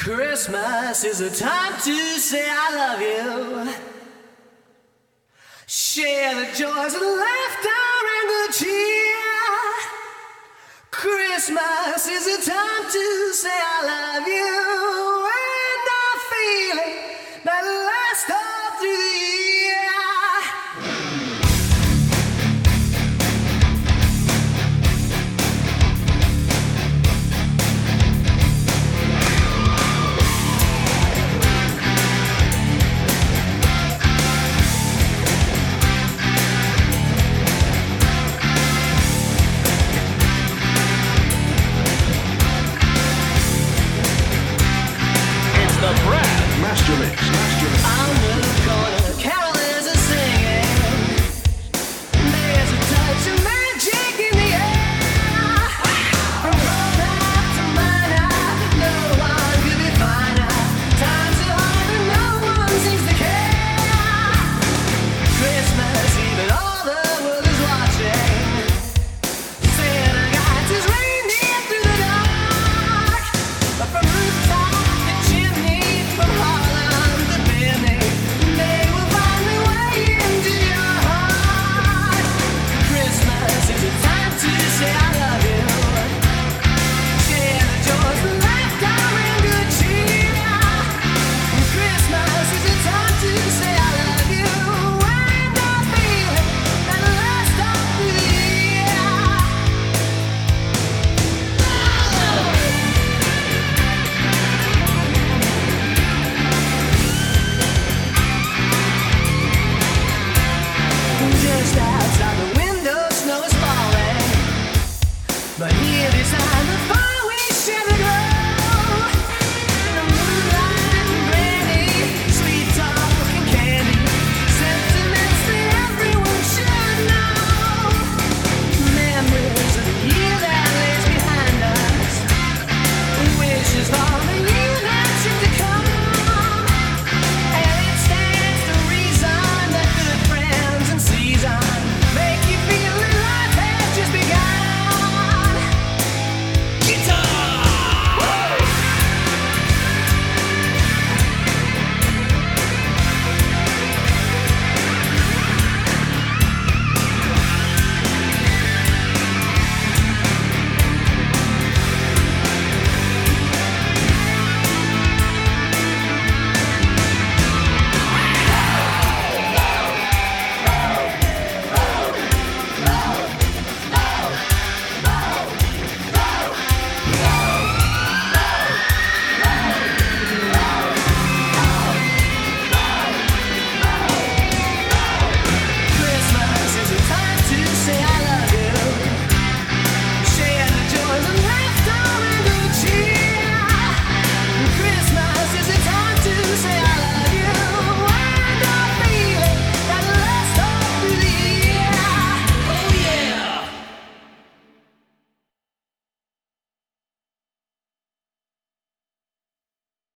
Christmas is a time to say I love you. Share the joys and laughter and the cheer. Christmas is a time to say I love you. And a feeling that lasts all through the year. Master Mix. I'm